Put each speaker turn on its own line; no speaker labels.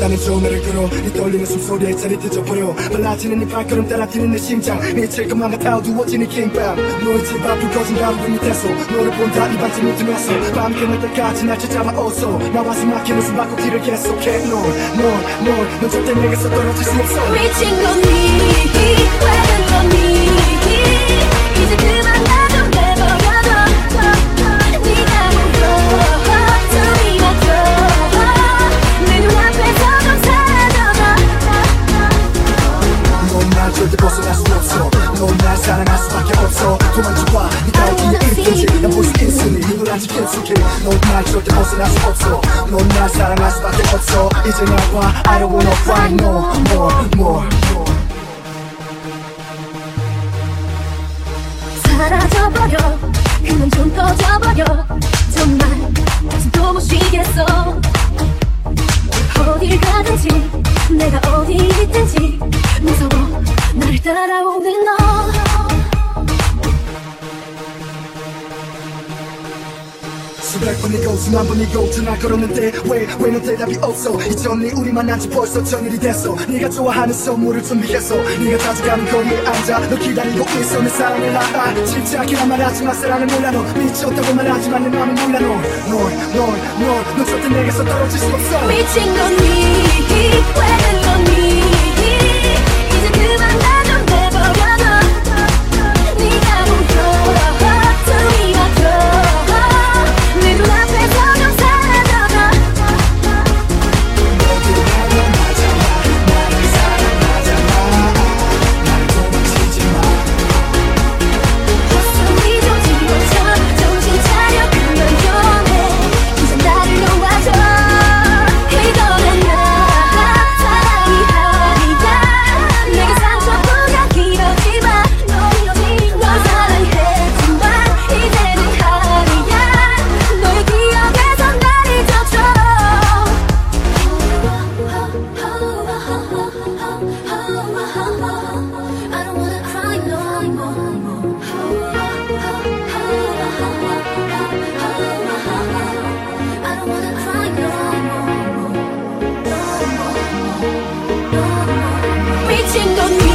나는 전화를 걸어 이 떨리는 숨소리에 자리 뒤져버려 빨라지는 네 발걸음 따라 뛰는 내 심장 미칠 것만 같아 어두워지는 긴밤 너의 집 앞을 거진 가로등 밑에서 너를 본다 이 반지 무덤에서 밤이 끝날 때까지 날 찾아와 어서 나와 숨막히는 숨바꼭질을 계속해 넌 절대 내게서 떨어질 수 없어
미친 거니 왜는 거니 이제 그만 나 좀 내버려둬 네가 보여 숨이 막혀 내 눈앞에서 좀 사라져가
넌 날 절대 벗어날 수 없어 넌 날 사랑할 수밖에 없어 도망쳐봐 네가 어디에 있든지 난 볼 수 있으니 눈을 아직 깊숙이 넌 날 절대 벗어날 수 없어 넌 날 사랑할 수밖에 없어 이제 나와 I don't wanna fight no more
사라져버려 그만 좀 꺼져버려 정말 숨도 못 쉬겠어 어딜 가든지 내가 어디 있든지 무서워 나를 따라오는 너
수백 번이고 수만 번이고 전화 걸었는데 왜 넌 대답이 없어 이제 언니 우리 만난 지 벌써 전일이 됐어 네가 좋아하는 선물을 준비했어 네가 자주 가는 거리에 앉아 너 기다리고 있어 내 사랑을 알아 침착이란 말하지만 사랑을 몰라 너 미쳤다고 말하지만 내 맘을 몰라 넌 절대 내게서 떨어질 수 없어
미친 거니 왜는 거니 이제 그만 나 좀 내버려둬 네가 보여 숨이 막혀 내 눈앞에서 좀 사라져가
너도 사랑하잖아 나를 사랑하잖아 나를 도망치지마
숨이 좀 지워져 정신 차려 그만 좀 해 이제 나를 놓아줘 이거는 나 사랑이 아니다 내게 상처보다 길었지만 널 사랑했지만 이제는 아니야 너의 기억에서 날 잊어줘 I don't wanna cry no more I don't wanna cry no more 미친 건